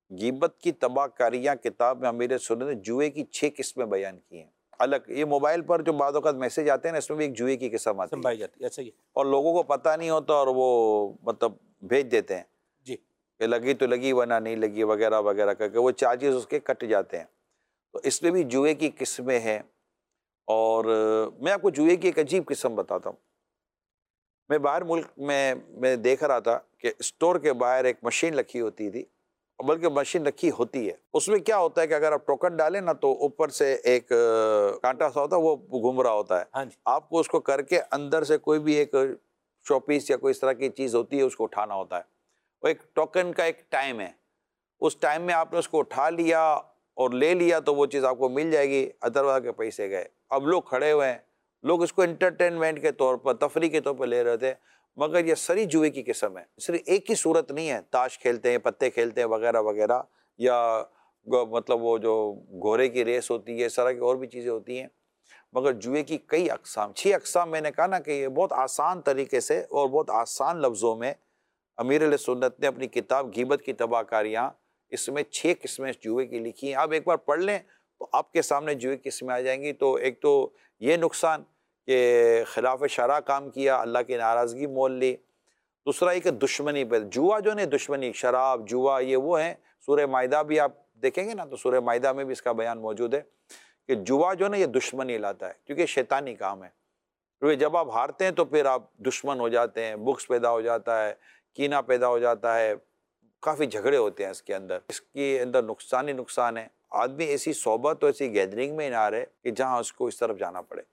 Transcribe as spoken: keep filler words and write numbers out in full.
गीबत की तबाहकारियाँ किताब में अमीर सुन्नत ने जुए की छह किस्में बयान की हैं। अलग ये मोबाइल पर जो बाद औक़ात मैसेज आते हैं ना, इसमें भी एक जुए की किस्म आती है संभाई जाती है, ऐसा ही है। और लोगों को पता नहीं होता और वो मतलब भेज देते हैं जी। कि लगी तो लगी वरना नहीं लगी वगैरह वगैरह करके वो चार्जेस उसके कट जाते हैं। तो इसमें भी जुए की किस्में हैं और मैं आपको जुए की एक अजीब किस्म बताता हूँ। मैं बाहर मुल्क में मैं देख रहा था कि स्टोर के बाहर एक मशीन रखी होती थी, बल्कि मशीन रखी होती है। उसमें क्या होता है कि अगर आप टोकन डालें ना तो ऊपर से एक काँटा सा होता है वो घूम रहा होता है। हाँ जी। आपको उसको करके अंदर से कोई भी एक शोपीस या कोई इस तरह की चीज़ होती है उसको उठाना होता है। वो एक टोकन का एक टाइम है, उस टाइम में आपने उसको उठा लिया और ले लिया तो वो चीज़ आपको मिल जाएगी, अदरवाइज़ के पैसे गए। अब लोग खड़े हुए हैं, लोग इसको एंटरटेनमेंट के तौर पर, तफरीह के तौर पर ले रहे थे, मगर ये सरी जुए की किस्म है। सिर्फ एक ही सूरत नहीं है, ताश खेलते हैं, पत्ते खेलते हैं वगैरह वगैरह या ग मतलब वो जो घोड़े की रेस होती है, इस तरह की और भी चीज़ें होती हैं। मगर जुए की कई अक़साम, छह अक़साम मैंने कहा ना कि ये बहुत आसान तरीके से और बहुत आसान लफ्ज़ों में अमीर अहले सुन्नत ने अपनी किताब ग़ीबत की तबाहकारियाँ, इसमें छह किस्में जुए की लिखी हैं। आप एक बार पढ़ लें तो आपके सामने जुए की किस्में आ जाएँगी। तो एक तो ये नुकसान कि खिलाफ़ शरअ काम किया, अल्लाह की नाराज़गी मोल ली। दूसरा ये कि दुश्मनी पे जुआ जो है दुश्मनी, शराब, जुआ ये वो हैं। सूरह माइदा भी आप देखेंगे ना तो सूरह माइदा में भी इसका बयान मौजूद है कि जुआ जो है ना ये दुश्मनी लाता है, क्योंकि शैतानी काम है। क्योंकि जब आप हारते हैं तो फिर आप दुश्मन हो जाते हैं, बुग़्ज़ पैदा हो जाता है, कीना पैदा हो जाता है, काफ़ी झगड़े होते हैं इसके अंदर। इसके अंदर नुकसान ही नुकसान है। आदमी ऐसी सोहबत और ऐसी गैदरिंग में ना रहे कि जहाँ उसको इस तरफ जाना पड़े।